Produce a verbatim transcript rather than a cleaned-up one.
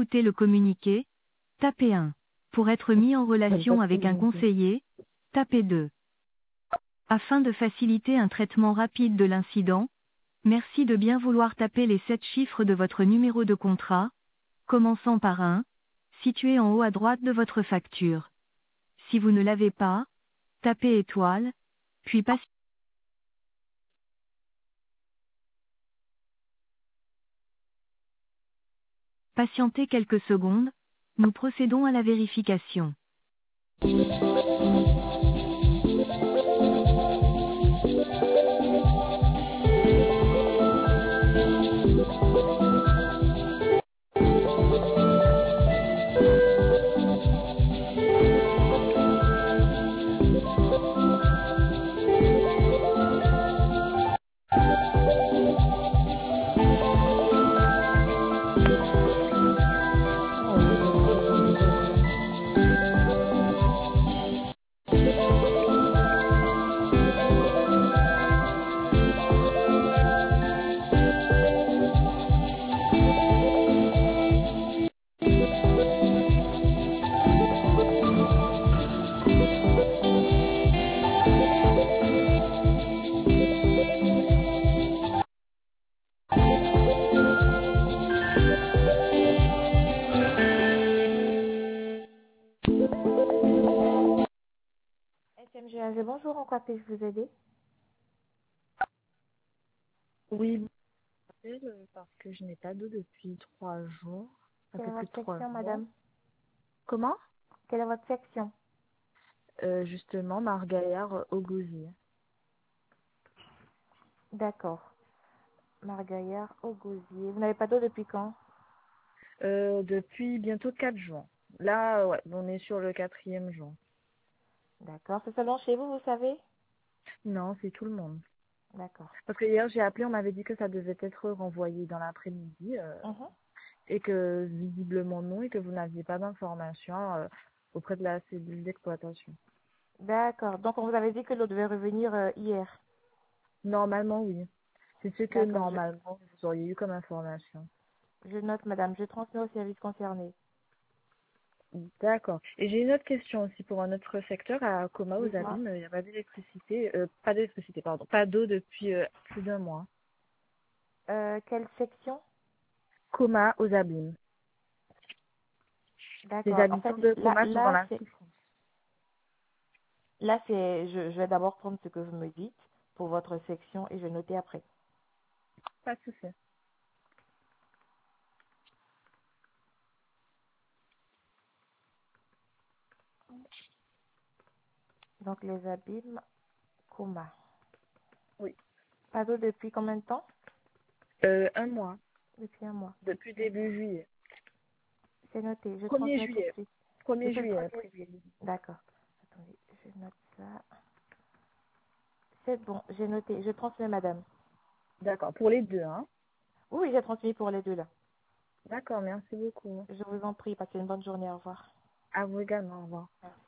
écouter le communiqué, tapez un. Pour être mis en relation avec un conseiller, tapez deux. Afin de faciliter un traitement rapide de l'incident, merci de bien vouloir taper les sept chiffres de votre numéro de contrat, commençant par un, situé en haut à droite de votre facture. Si vous ne l'avez pas, tapez étoile, puis passez. Patientez quelques secondes, nous procédons à la vérification. S M G A G, bonjour, en quoi puis-je vous aider? Oui, euh, parce que je n'ai pas d'eau depuis trois jours. Ça Quelle fait est plus de votre trois section, jours. madame? Comment? Quelle est votre section? euh, Justement, Margaillard au gosier. D'accord. Margaillard au gosier. Vous n'avez pas d'eau depuis quand? Euh, depuis bientôt quatre jours. Là, ouais, on est sur le quatrième jour. D'accord. C'est seulement chez vous, vous savez? Non, c'est tout le monde. D'accord. Parce que hier, j'ai appelé, on m'avait dit que ça devait être renvoyé dans l'après-midi euh, Mhm. et que visiblement non et que vous n'aviez pas d'informations euh, auprès de la cellule d'exploitation. D'accord. Donc, on vous avait dit que l'eau devait revenir euh, hier. Normalement, oui. C'est ce que D'accord. Je, normalement vous auriez eu comme information. je note, madame. Je transmets au service concerné. D'accord. Et j'ai une autre question aussi pour un autre secteur. À Coma, aux Dites-moi. Abîmes, il n'y a pas d'électricité, euh, pas d'électricité, pardon, pas d'eau depuis euh, plus d'un mois. Euh, quelle section? Coma, aux Abîmes. Les D'accord. En fait, habitants de là, Coma sont dans là, la c'est, souffrance. là, c'est, je, je vais d'abord prendre ce que vous me dites pour votre section et je vais noter après. Pas de souci. Donc, les abîmes, coma. Oui. Pas d'eau depuis combien de temps? Euh, un mois, Depuis un mois. depuis début D'accord. juillet. C'est noté. Je Premier transmets tout de juillet. suite. Premier Depuis le juillet, premier. après D'accord. Attendez, je note ça. C'est bon, j'ai noté. Je transmets, madame. D'accord. Pour les deux, hein. Oui, oui, j'ai transmis pour les deux là. D'accord, merci beaucoup. Je vous en prie, passez une bonne journée. Au revoir. À vous également, au revoir. Merci.